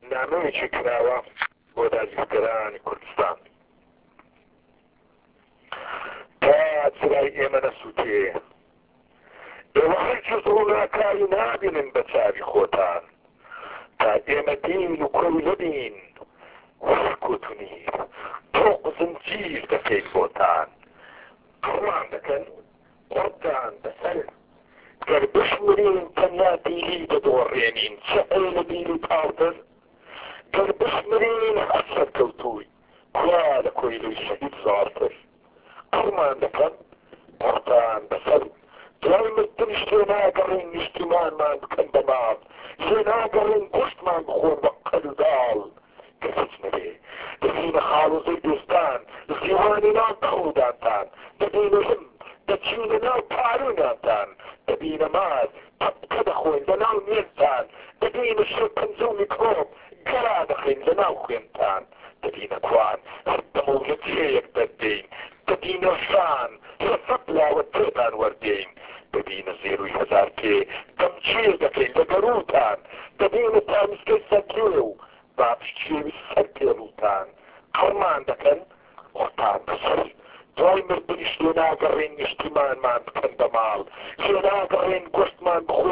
نامەیەکی کراوە بۆ داگیرکەرانی کوردستان تا چرای ئێمە نەسووتێ ئێوە هەرگیز ڕووناکاری نابینن بە چاوی خۆتان تا ئێمە دین و کۆی لەبین وەرکوتنی تۆق زنجیر دەکەین بۆتان قڕمان دەکەن قڕتان بەسەر گەر بشمرین تەنیا بیری دەدۆڕێنین چه لە بیری پاڵتر گەر بشمرین هەر سەرکەوتووی کوا لە کۆیلەی شەهید زارتر قڕمان دەکەن قڕتان بەسەر دوای مردن شتێ ناگەڕین نیشتیمانمان بکەن بە ماڵ شتێ ناگەڕین گوشتمان بخۆن بە قەد و داڵ کە هیچ نەبێ دەچینە خاڵۆزەی دۆستان زیوانی ناو قەودانتان دەبینە هەم دەچینە ناو پارۆناتان دەبینە ماز پەپکە دەخۆین لە ناو مێزتان دەبینە شێ پەنجە و میکرۆب گەرا دەخین لە ناو خوێنتان دەبینە کوان هەر دەمە و لە جێیەک دەردەین دەبینە شان لە سەد لاوە تێتان وەردەین دەبینە زێروی هەزار پێ دەمچێ دەکەین لە گەروتان دەبینە تامیسکەی سەرکێ و بابشتێوی سەر پێڵوتان قەڵمان دەکەن قڕتان بەسەر دوای مردنیش لێ ناگەڕێن نیشتیمانمان بکەن بە ماڵ لێ ناگەڕێن گۆشتمان بخۆن